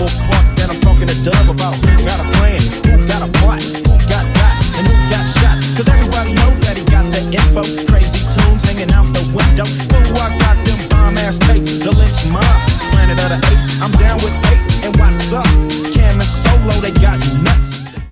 Central Park that I'm talking to Dub about. Who got a plan? Who got a plot? Who got and who got shot? Cause everybody knows that he got the info. Crazy tunes hanging out the window. Fool, I got them bomb ass tapes. The Lynch Mob, Planet of the Apes. I'm down with 8 and what's up? Cam and Solo, they got nuts.